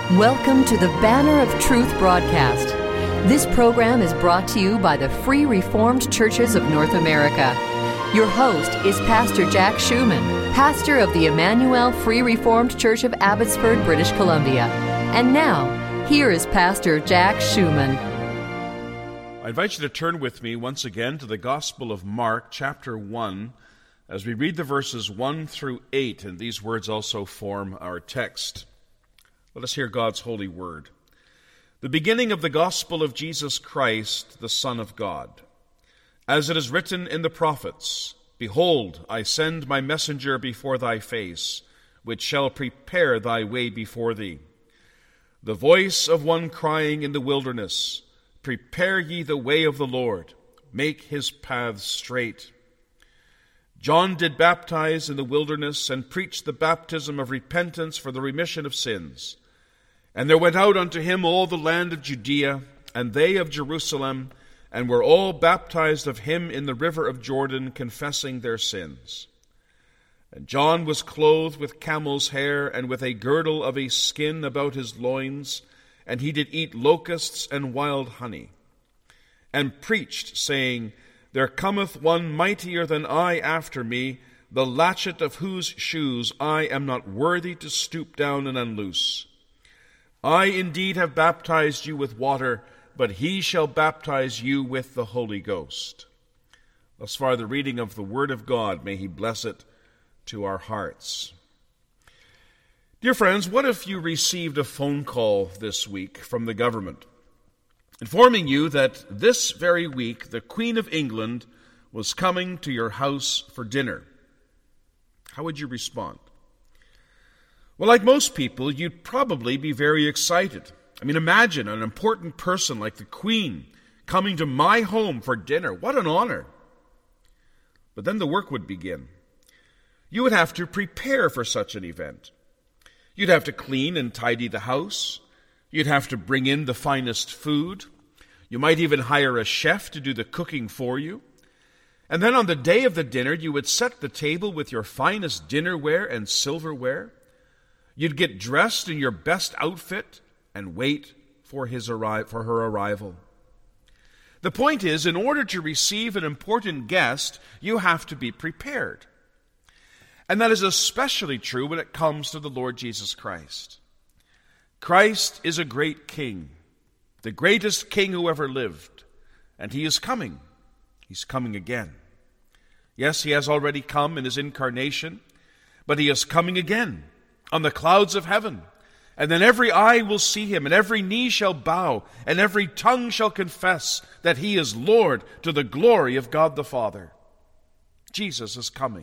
Welcome to the Banner of Truth broadcast. This program is brought to you by the Free Reformed Churches of North America. Your host is Pastor Jack Schumann, pastor of the Emmanuel Free Reformed Church of Abbotsford, British Columbia. And now, here is Pastor Jack Schumann. I invite you to turn with me once again to the Gospel of Mark, chapter 1, as we read the verses 1 through 8, and these words also form our text. Let us hear God's holy word. The beginning of the gospel of Jesus Christ, the Son of God. As it is written in the prophets, Behold, I send my messenger before thy face, which shall prepare thy way before thee. The voice of one crying in the wilderness, Prepare ye the way of the Lord, make his paths straight. John did baptize in the wilderness, and preached the baptism of repentance for the remission of sins. And there went out unto him all the land of Judea, and they of Jerusalem, and were all baptized of him in the river of Jordan, confessing their sins. And John was clothed with camel's hair, and with a girdle of a skin about his loins, and he did eat locusts and wild honey, and preached, saying, There cometh one mightier than I after me, the latchet of whose shoes I am not worthy to stoop down and unloose. I indeed have baptized you with water, but he shall baptize you with the Holy Ghost. Thus far the reading of the Word of God. May he bless it to our hearts. Dear friends, what if you received a phone call this week from the government, informing you that this very week the Queen of England was coming to your house for dinner? How would you respond? Well, like most people, you'd probably be very excited. I mean, imagine an important person like the Queen coming to my home for dinner. What an honor. But then the work would begin. You would have to prepare for such an event. You'd have to clean and tidy the house. You'd have to bring in the finest food. You might even hire a chef to do the cooking for you. And then on the day of the dinner, you would set the table with your finest dinnerware and silverware. You'd get dressed in your best outfit and wait for her arrival. The point is, in order to receive an important guest, you have to be prepared. And that is especially true when it comes to the Lord Jesus Christ. Christ is a great king, the greatest king who ever lived, and he is coming. He's coming again. Yes, he has already come in his incarnation, but he is coming again on the clouds of heaven. And then every eye will see him, and every knee shall bow, and every tongue shall confess that he is Lord, to the glory of God the Father. Jesus is coming.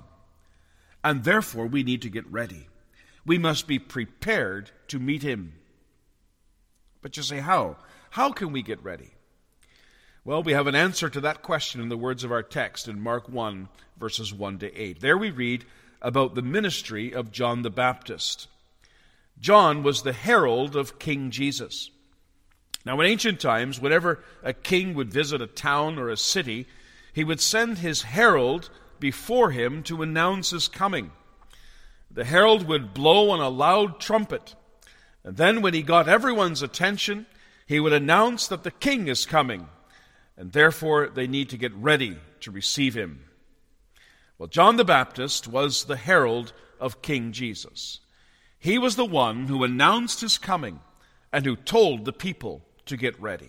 And therefore we need to get ready. We must be prepared to meet him. But you say, how? How can we get ready? Well, we have an answer to that question in the words of our text in Mark 1, verses 1 to 8. There we read about the ministry of John the Baptist. John was the herald of King Jesus. Now, in ancient times, whenever a king would visit a town or a city, he would send his herald before him to announce his coming. The herald would blow on a loud trumpet, and then when he got everyone's attention, he would announce that the king is coming, and therefore they need to get ready to receive him. Well, John the Baptist was the herald of King Jesus. He was the one who announced his coming and who told the people to get ready.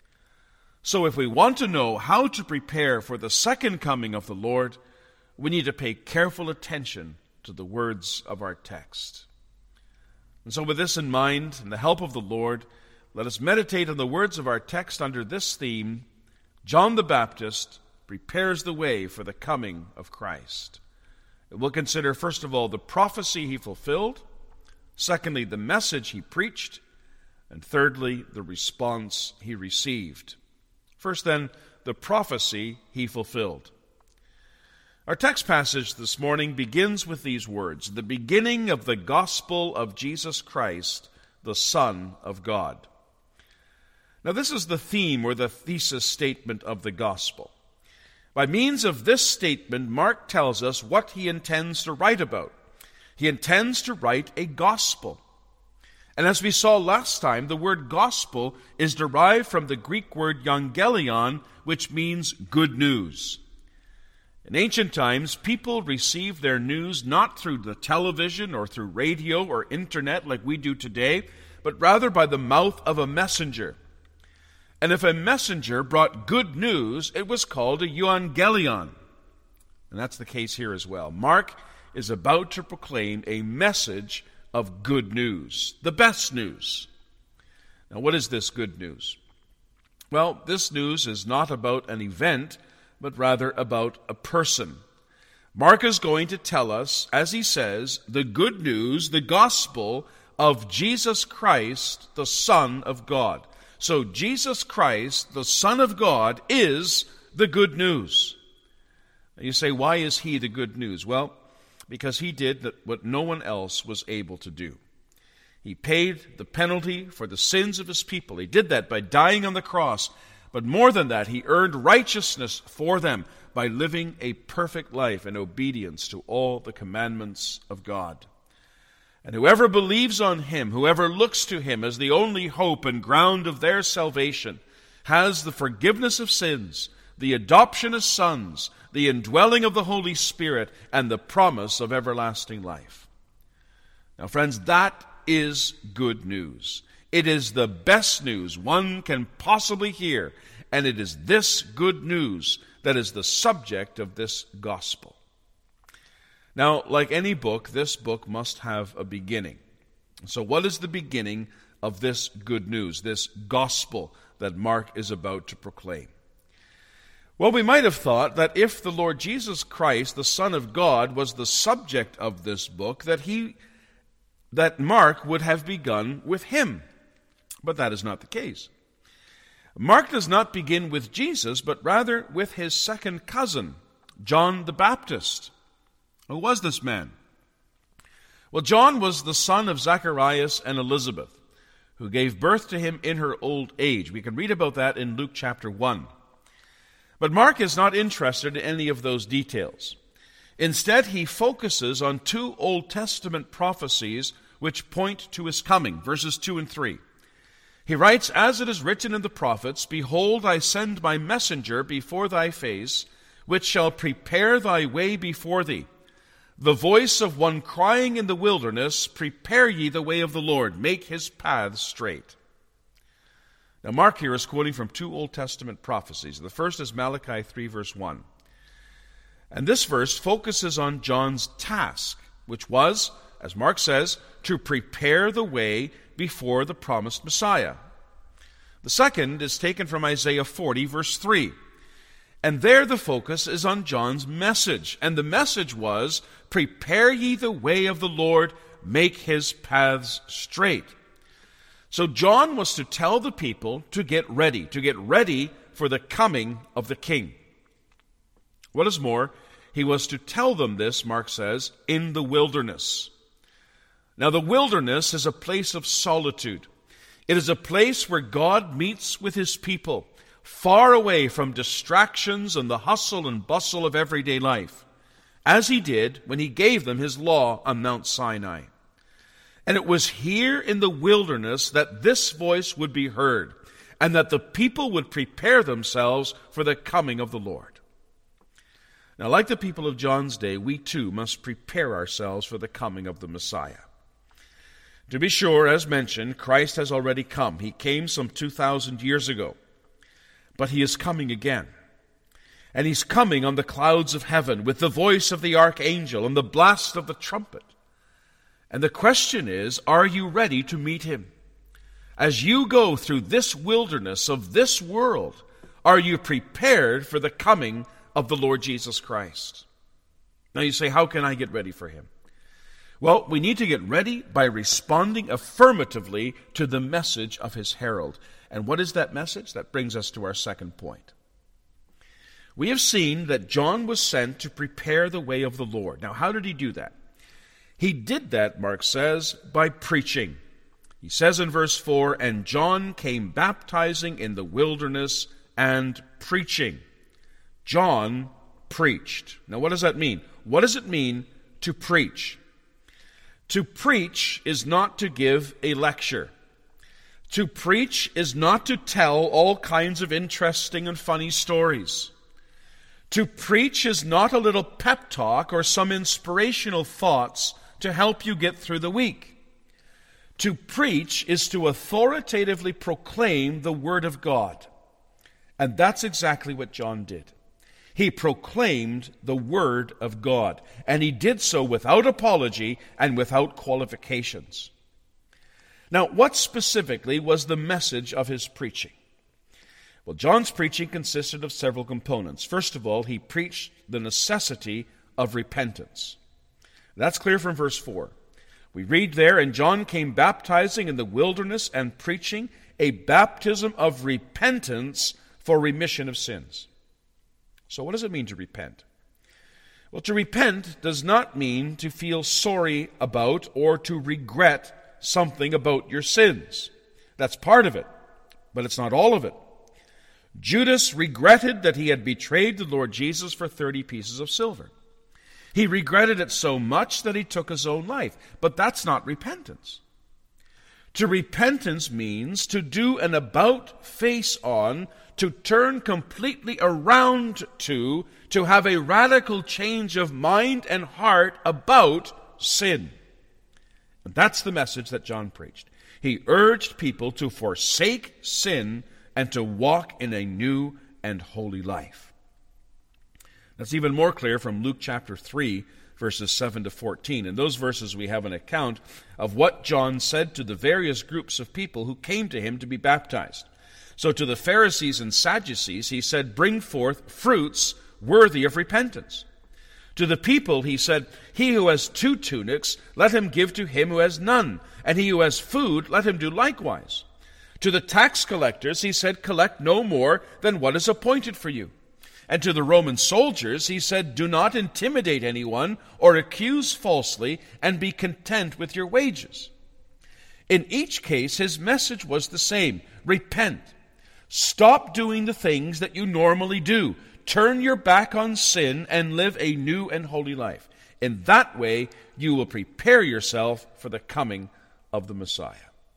So if we want to know how to prepare for the second coming of the Lord, we need to pay careful attention to the words of our text. And so with this in mind, and the help of the Lord, let us meditate on the words of our text under this theme: John the Baptist prepares the way for the coming of Christ. We'll consider, first of all, the prophecy he fulfilled, secondly, the message he preached, and thirdly, the response he received. First, then, the prophecy he fulfilled. Our text passage this morning begins with these words: the beginning of the gospel of Jesus Christ, the Son of God. Now, this is the theme or the thesis statement of the gospel. By means of this statement, Mark tells us what he intends to write about. He intends to write a gospel. And as we saw last time, the word gospel is derived from the Greek word euangelion, which means good news. In ancient times, people received their news not through the television or through radio or internet like we do today, but rather by the mouth of a messenger. And if a messenger brought good news, it was called a euangelion. And that's the case here as well. Mark is about to proclaim a message of good news, the best news. Now, what is this good news? Well, this news is not about an event, but rather about a person. Mark is going to tell us, as he says, the good news, the gospel of Jesus Christ, the Son of God. So Jesus Christ, the Son of God, is the good news. Now you say, why is he the good news? Well, because he did what no one else was able to do. He paid the penalty for the sins of his people. He did that by dying on the cross. But more than that, he earned righteousness for them by living a perfect life in obedience to all the commandments of God. And whoever believes on him, whoever looks to him as the only hope and ground of their salvation, has the forgiveness of sins, the adoption as sons, the indwelling of the Holy Spirit, and the promise of everlasting life. Now, friends, that is good news. It is the best news one can possibly hear, and it is this good news that is the subject of this gospel. Now, like any book, this book must have a beginning. So what is the beginning of this good news, this gospel that Mark is about to proclaim? Well, we might have thought that if the Lord Jesus Christ, the Son of God, was the subject of this book, that Mark would have begun with him. But that is not the case. Mark does not begin with Jesus, but rather with his second cousin, John the Baptist. Who was this man? Well, John was the son of Zacharias and Elizabeth, who gave birth to him in her old age. We can read about that in Luke chapter 1. But Mark is not interested in any of those details. Instead, he focuses on two Old Testament prophecies which point to his coming, verses 2 and 3. He writes, "As it is written in the prophets, Behold, I send my messenger before thy face, which shall prepare thy way before thee. The voice of one crying in the wilderness, Prepare ye the way of the Lord, make his paths straight." Now Mark here is quoting from two Old Testament prophecies. The first is Malachi 3, verse 1. And this verse focuses on John's task, which was, as Mark says, to prepare the way before the promised Messiah. The second is taken from Isaiah 40, verse 3. And there the focus is on John's message. And the message was, Prepare ye the way of the Lord, make his paths straight. So John was to tell the people to get ready for the coming of the king. What is more, he was to tell them this, Mark says, in the wilderness. Now the wilderness is a place of solitude. It is a place where God meets with his people, far away from distractions and the hustle and bustle of everyday life, as he did when he gave them his law on Mount Sinai. And it was here in the wilderness that this voice would be heard, and that the people would prepare themselves for the coming of the Lord. Now, like the people of John's day, we too must prepare ourselves for the coming of the Messiah. To be sure, as mentioned, Christ has already come. He came some 2,000 years ago. But he is coming again. And he's coming on the clouds of heaven with the voice of the archangel and the blast of the trumpet. And the question is, are you ready to meet him? As you go through this wilderness of this world, are you prepared for the coming of the Lord Jesus Christ? Now you say, how can I get ready for him? Well, we need to get ready by responding affirmatively to the message of his herald. And what is that message? That brings us to our second point. We have seen that John was sent to prepare the way of the Lord. Now, how did he do that? He did that, Mark says, by preaching. He says in verse 4, "And John came baptizing in the wilderness and preaching." John preached. Now, what does that mean? What does it mean to preach? To preach is not to give a lecture. To preach is not to tell all kinds of interesting and funny stories. To preach is not a little pep talk or some inspirational thoughts to help you get through the week. To preach is to authoritatively proclaim the Word of God. And that's exactly what John did. He proclaimed the Word of God, and he did so without apology and without qualifications. Now, what specifically was the message of his preaching? Well, John's preaching consisted of several components. First of all, he preached the necessity of repentance. That's clear from verse 4. We read there, "And John came baptizing in the wilderness and preaching a baptism of repentance for remission of sins." So what does it mean to repent? Well, to repent does not mean to feel sorry about or to regret something about your sins. That's part of it, but it's not all of it. Judas regretted that he had betrayed the Lord Jesus for 30 pieces of silver. He regretted it so much that he took his own life, but that's not repentance. To repentance means to do an about-face on, to turn completely around to have a radical change of mind and heart about sin. And that's the message that John preached. He urged people to forsake sin and to walk in a new and holy life. That's even more clear from Luke chapter 3, verses 7 to 14. In those verses we have an account of what John said to the various groups of people who came to him to be baptized. So to the Pharisees and Sadducees he said, "Bring forth fruits worthy of repentance." To the people he said, "He who has 2 tunics, let him give to him who has none, and he who has food, let him do likewise." To the tax collectors he said, "Collect no more than what is appointed for you." And to the Roman soldiers he said, "Do not intimidate anyone or accuse falsely, and be content with your wages." In each case his message was the same: repent. Stop doing the things that you normally do. Turn your back on sin and live a new and holy life. In that way, you will prepare yourself for the coming of the Messiah.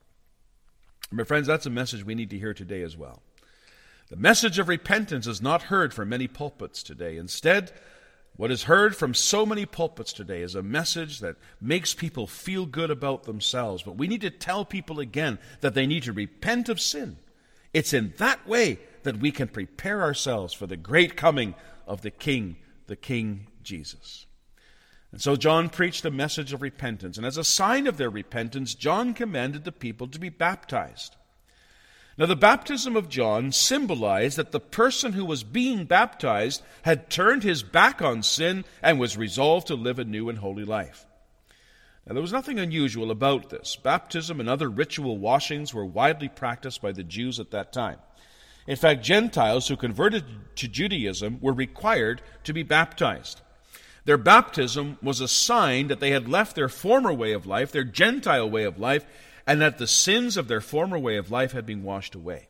My friends, that's a message we need to hear today as well. The message of repentance is not heard from many pulpits today. Instead, what is heard from so many pulpits today is a message that makes people feel good about themselves. But we need to tell people again that they need to repent of sin. It's in that way that we can prepare ourselves for the great coming of the King Jesus. And so John preached a message of repentance. And as a sign of their repentance, John commanded the people to be baptized. Now, the baptism of John symbolized that the person who was being baptized had turned his back on sin and was resolved to live a new and holy life. Now, there was nothing unusual about this. Baptism and other ritual washings were widely practiced by the Jews at that time. In fact, Gentiles who converted to Judaism were required to be baptized. Their baptism was a sign that they had left their former way of life, their Gentile way of life, and that the sins of their former way of life had been washed away.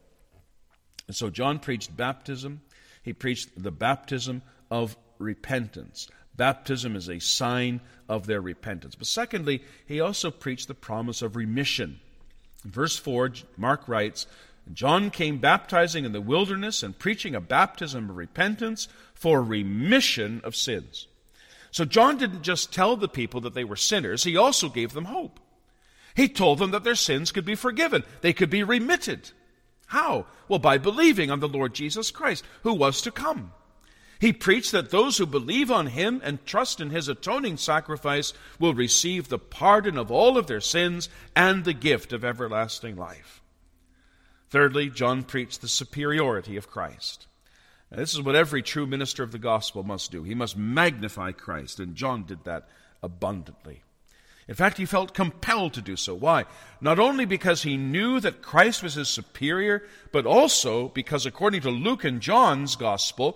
And so John preached baptism. He preached the baptism of repentance. Baptism is a sign of their repentance. But secondly, he also preached the promise of remission. In verse 4, Mark writes, "John came baptizing in the wilderness and preaching a baptism of repentance for remission of sins." So John didn't just tell the people that they were sinners, he also gave them hope. He told them that their sins could be forgiven. They could be remitted. How? Well, by believing on the Lord Jesus Christ, who was to come. He preached that those who believe on him and trust in his atoning sacrifice will receive the pardon of all of their sins and the gift of everlasting life. Thirdly, John preached the superiority of Christ. Now, this is what every true minister of the gospel must do. He must magnify Christ, and John did that abundantly. In fact, he felt compelled to do so. Why? Not only because he knew that Christ was his superior, but also because, according to Luke and John's gospel,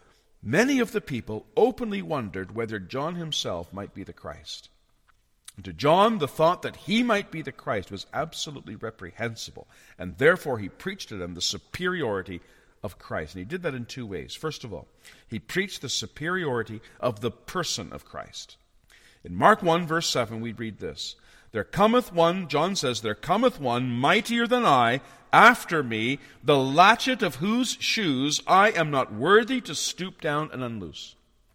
many of the people openly wondered whether John himself might be the Christ. And to John, the thought that he might be the Christ was absolutely reprehensible, and therefore he preached to them the superiority of Christ. And he did that in 2 ways. First of all, he preached the superiority of the person of Christ. In Mark 1, verse 7, we read this. There cometh one, John says, there cometh one mightier than I after me, the latchet of whose shoes I am not worthy to stoop down and unloose.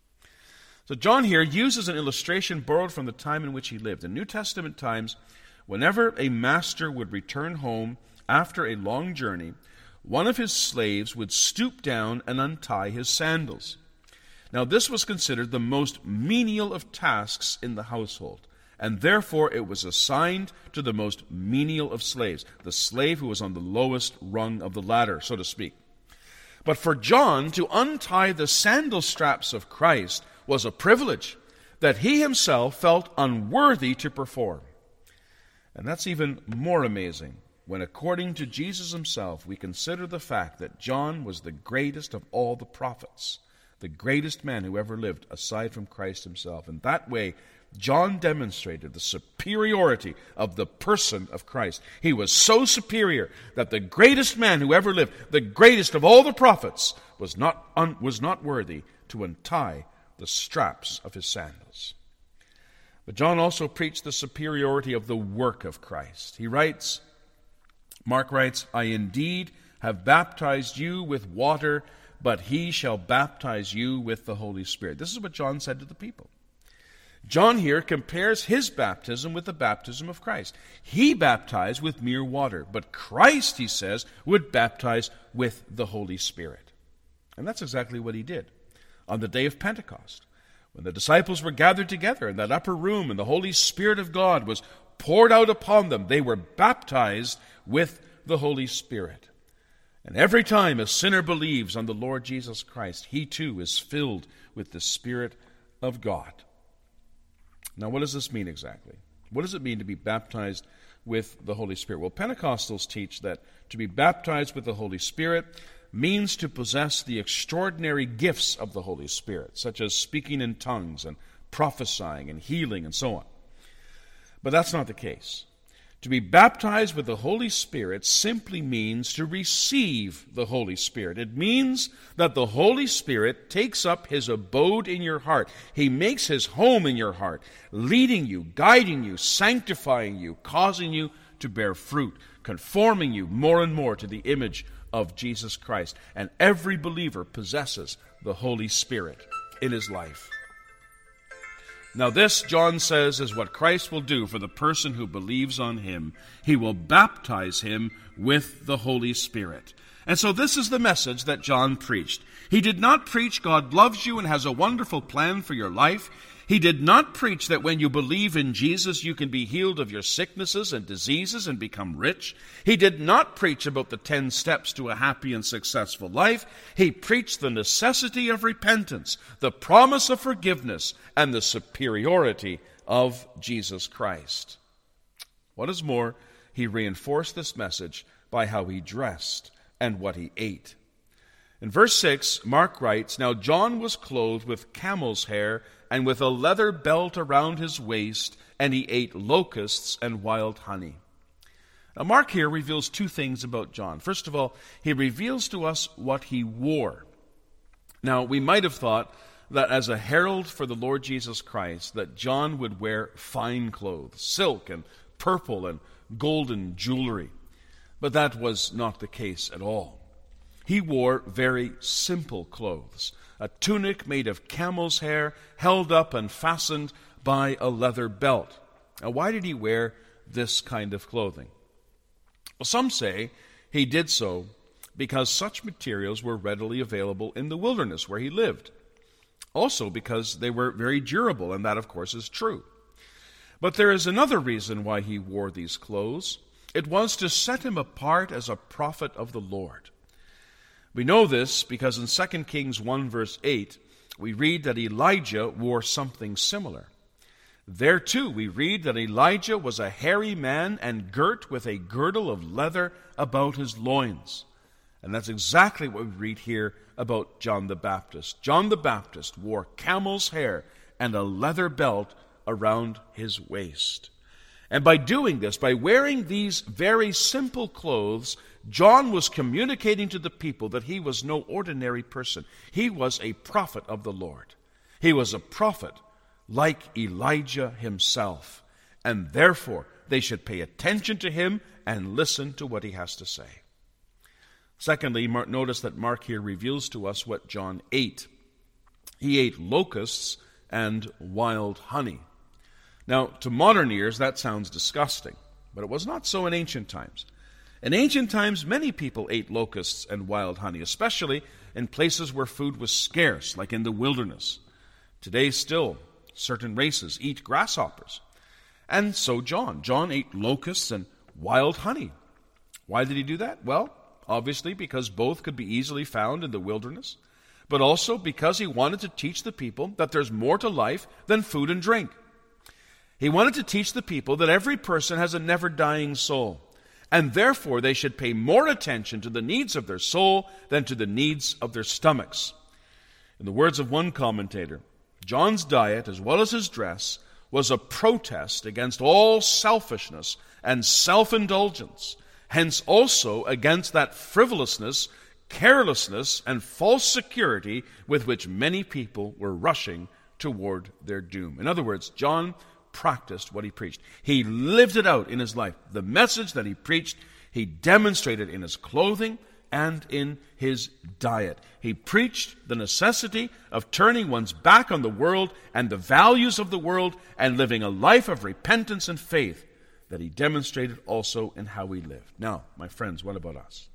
So John here uses an illustration borrowed from the time in which he lived. In New Testament times, whenever a master would return home after a long journey, one of his slaves would stoop down and untie his sandals. Now, this was considered the most menial of tasks in the household, and therefore it was assigned to the most menial of slaves, the slave who was on the lowest rung of the ladder, so to speak. But for John to untie the sandal straps of Christ was a privilege that he himself felt unworthy to perform. And that's even more amazing when, according to Jesus himself, we consider the fact that John was the greatest of all the prophets, the greatest man who ever lived aside from Christ himself. In that way, John demonstrated the superiority of the person of Christ. He was so superior that the greatest man who ever lived, the greatest of all the prophets, was not worthy to untie the straps of his sandals. But John also preached the superiority of the work of Christ. He writes, Mark writes, I indeed have baptized you with water, but he shall baptize you with the Holy Spirit. This is what John said to the people. John here compares his baptism with the baptism of Christ. He baptized with mere water, but Christ, he says, would baptize with the Holy Spirit. And that's exactly what he did. On the day of Pentecost, when the disciples were gathered together in that upper room and the Holy Spirit of God was poured out upon them, they were baptized with the Holy Spirit. And every time a sinner believes on the Lord Jesus Christ, he too is filled with the Spirit of God. Now, what does this mean exactly? What does it mean to be baptized with the Holy Spirit? Well, Pentecostals teach that to be baptized with the Holy Spirit means to possess the extraordinary gifts of the Holy Spirit, such as speaking in tongues and prophesying and healing and so on. But that's not the case. To be baptized with the Holy Spirit simply means to receive the Holy Spirit. It means that the Holy Spirit takes up his abode in your heart. He makes his home in your heart, leading you, guiding you, sanctifying you, causing you to bear fruit, conforming you more and more to the image of Jesus Christ. And every believer possesses the Holy Spirit in his life. Now this, John says, is what Christ will do for the person who believes on him. He will baptize him with the Holy Spirit. And so this is the message that John preached. He did not preach God loves you and has a wonderful plan for your life. He did not preach that when you believe in Jesus, you can be healed of your sicknesses and diseases and become rich. He did not preach about the 10 steps to a happy and successful life. He preached the necessity of repentance, the promise of forgiveness, and the superiority of Jesus Christ. What is more, he reinforced this message by how he dressed and what he ate. In verse 6, Mark writes, Now John was clothed with camel's hair and with a leather belt around his waist, and he ate locusts and wild honey. Now Mark here reveals 2 things about John. First of all, he reveals to us what he wore. Now, we might have thought that as a herald for the Lord Jesus Christ, that John would wear fine clothes, silk and purple and golden jewelry. But that was not the case at all. He wore very simple clothes, a tunic made of camel's hair, held up and fastened by a leather belt. Now, why did he wear this kind of clothing? Well, some say he did so because such materials were readily available in the wilderness where he lived. Also because they were very durable, and that, of course, is true. But there is another reason why he wore these clothes. It was to set him apart as a prophet of the Lord. We know this because in 2 Kings 1 verse 8, we read that Elijah wore something similar. There too we read that Elijah was a hairy man and girt with a girdle of leather about his loins. And that's exactly what we read here about John the Baptist. John the Baptist wore camel's hair and a leather belt around his waist. And by doing this, by wearing these very simple clothes, John was communicating to the people that he was no ordinary person. He was a prophet of the Lord. He was a prophet like Elijah himself, and therefore they should pay attention to him and listen to what he has to say. Secondly, notice that Mark here reveals to us what John ate. He ate locusts and wild honey. Now, to modern ears, that sounds disgusting, but it was not so in ancient times. In ancient times, many people ate locusts and wild honey, especially in places where food was scarce, like in the wilderness. Today, still, certain races eat grasshoppers. And so John ate locusts and wild honey. Why did he do that? Well, obviously because both could be easily found in the wilderness, but also because he wanted to teach the people that there's more to life than food and drink. He wanted to teach the people that every person has a never-dying soul, and therefore they should pay more attention to the needs of their soul than to the needs of their stomachs. In the words of one commentator, John's diet, as well as his dress, was a protest against all selfishness and self-indulgence, hence also against that frivolousness, carelessness, and false security with which many people were rushing toward their doom. In other words, John practiced what he preached. He lived it out in his life. The message that he preached, he demonstrated in his clothing and in his diet. He preached the necessity of turning one's back on the world and the values of the world and living a life of repentance and faith that he demonstrated also in how he lived. Now, my friends, what about us?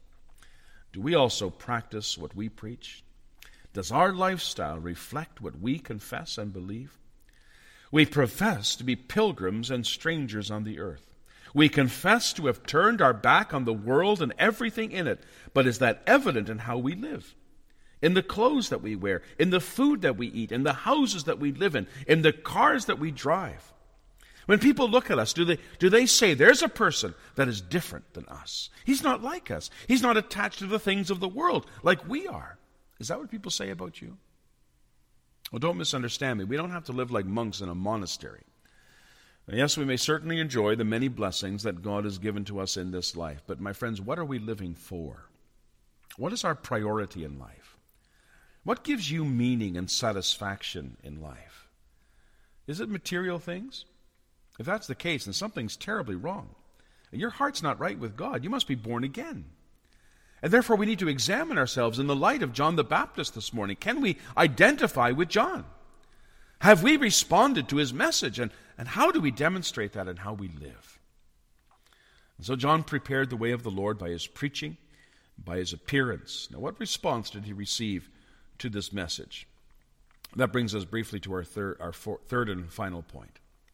Do we also practice what we preach? Does our lifestyle reflect what we confess and believe? We profess to be pilgrims and strangers on the earth. We confess to have turned our back on the world and everything in it, but is that evident in how we live? In the clothes that we wear, in the food that we eat, in the houses that we live in the cars that we drive? When people look at us, do they say, there's a person that is different than us? He's not like us. He's not attached to the things of the world like we are. Is that what people say about you? Well, don't misunderstand me. We don't have to live like monks in a monastery. And yes, we may certainly enjoy the many blessings that God has given to us in this life. But my friends, what are we living for? What is our priority in life? What gives you meaning and satisfaction in life? Is it material things? If that's the case, then something's terribly wrong. Your heart's not right with God. You must be born again. And therefore we need to examine ourselves in the light of John the Baptist this morning. Can we identify with John? Have we responded to his message? And how do we demonstrate that in how we live? And so John prepared the way of the Lord by his preaching, by his appearance. Now, what response did he receive to this message? That brings us briefly to our third and final point.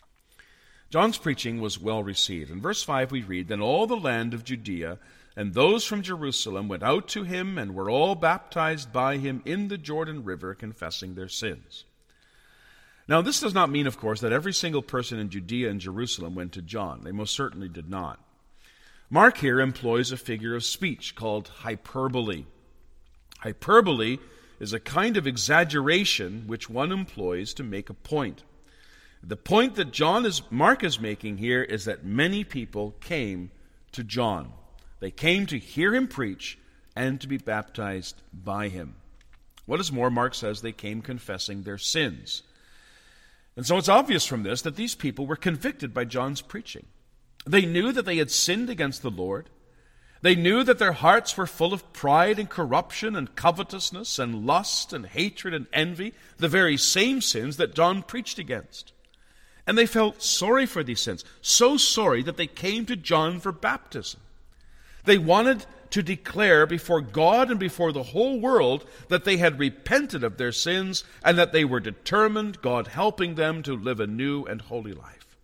John's preaching was well received. In verse 5 we read, "Then all the land of Judea and those from Jerusalem went out to him and were all baptized by him in the Jordan River, confessing their sins." Now, this does not mean, of course, that every single person in Judea and Jerusalem went to John. They most certainly did not. Mark here employs a figure of speech called hyperbole. Hyperbole is a kind of exaggeration which one employs to make a point. The point that Mark is making here is that many people came to John. They came to hear him preach and to be baptized by him. What is more, Mark says they came confessing their sins. And so it's obvious from this that these people were convicted by John's preaching. They knew that they had sinned against the Lord. They knew that their hearts were full of pride and corruption and covetousness and lust and hatred and envy, the very same sins that John preached against. And they felt sorry for these sins, so sorry that they came to John for baptism. They wanted to declare before God and before the whole world that they had repented of their sins and that they were determined, God helping them, to live a new and holy life.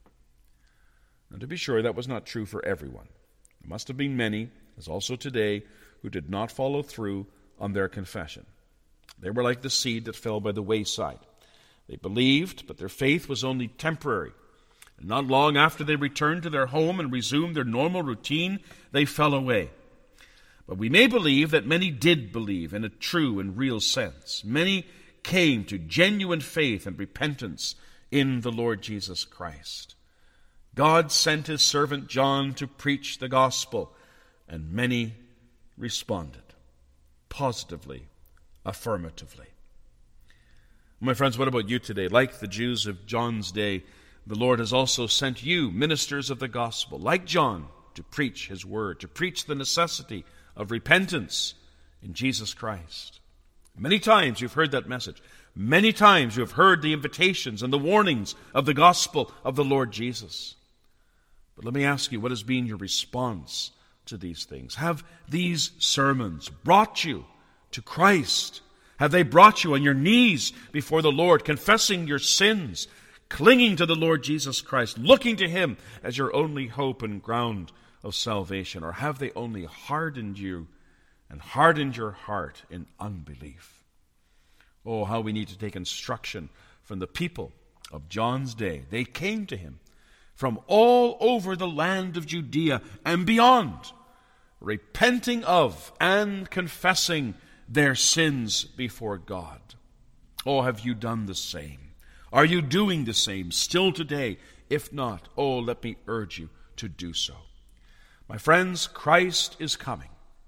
And to be sure, that was not true for everyone. There must have been many, as also today, who did not follow through on their confession. They were like the seed that fell by the wayside. They believed, but their faith was only temporary. And not long after they returned to their home and resumed their normal routine, they fell away. But we may believe that many did believe in a true and real sense. Many came to genuine faith and repentance in the Lord Jesus Christ. God sent his servant John to preach the gospel, and many responded positively, affirmatively. My friends, what about you today? Like the Jews of John's day, the Lord has also sent you, ministers of the gospel, like John, to preach his word, to preach the necessity of repentance in Jesus Christ. Many times you've heard that message. Many times you have heard the invitations and the warnings of the gospel of the Lord Jesus. But let me ask you, what has been your response to these things? Have these sermons brought you to Christ? Have they brought you on your knees before the Lord, confessing your sins, clinging to the Lord Jesus Christ, looking to him as your only hope and ground of salvation? Or have they only hardened you and hardened your heart in unbelief? Oh, how we need to take instruction from the people of John's day. They came to him from all over the land of Judea and beyond, repenting of and confessing their sins before God. Oh, have you done the same? Are you doing the same still today? If not, oh, let me urge you to do so. My friends, Christ is coming.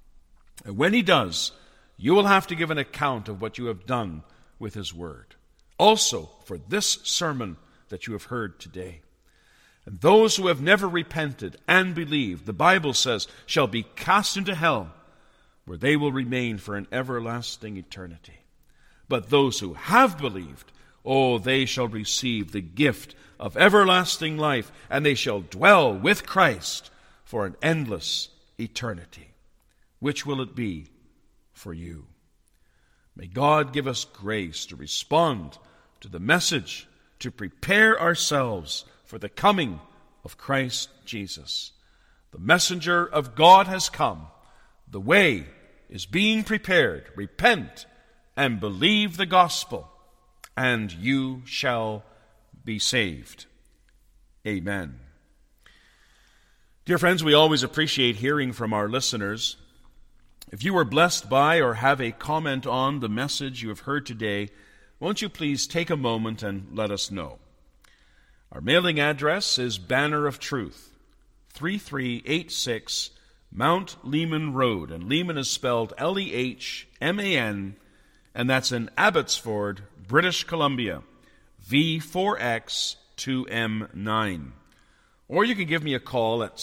And when he does, you will have to give an account of what you have done with his word. Also, for this sermon that you have heard today. And those who have never repented and believed, the Bible says, shall be cast into hell, where they will remain for an everlasting eternity. But those who have believed, oh, they shall receive the gift of everlasting life, and they shall dwell with Christ for an endless eternity. Which will it be for you? May God give us grace to respond to the message, to prepare ourselves for the coming of Christ Jesus. The messenger of God has come. The way is being prepared. Repent and believe the gospel, and you shall be saved. Amen. Dear friends, we always appreciate hearing from our listeners. If you were blessed by or have a comment on the message you have heard today, won't you please take a moment and let us know? Our mailing address is Banner of Truth, 3386 Mount Lehman Road, and Lehman is spelled Lehman, and that's in Abbotsford, British Columbia, V4X2M9. Or you can give me a call at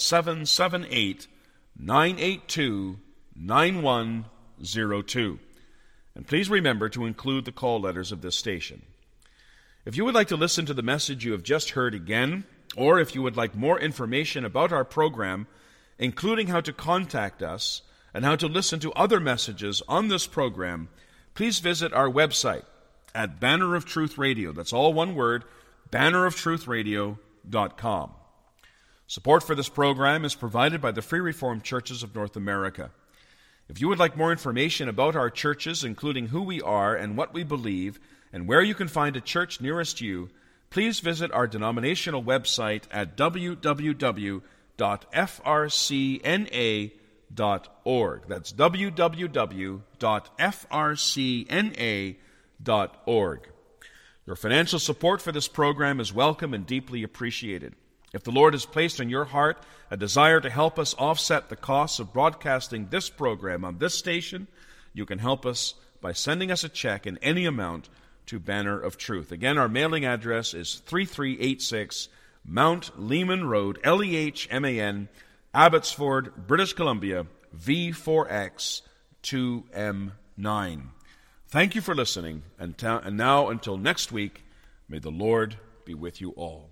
778-982-9102. And please remember to include the call letters of this station. If you would like to listen to the message you have just heard again, or if you would like more information about our program, including how to contact us and how to listen to other messages on this program, please visit our website at Banner of Truth Radio. That's all one word, banneroftruthradio.com. Support for this program is provided by the Free Reformed Churches of North America. If you would like more information about our churches, including who we are and what we believe, and where you can find a church nearest you, please visit our denominational website at www.frcna.org. That's www.frcna.org. Your financial support for this program is welcome and deeply appreciated. If the Lord has placed in your heart a desire to help us offset the costs of broadcasting this program on this station, you can help us by sending us a check in any amount to Banner of Truth. Again, our mailing address is 3386 Mount Lehman Road, Lehman, Abbotsford, British Columbia, V4X2M9. Thank you for listening, and now until next week, may the Lord be with you all.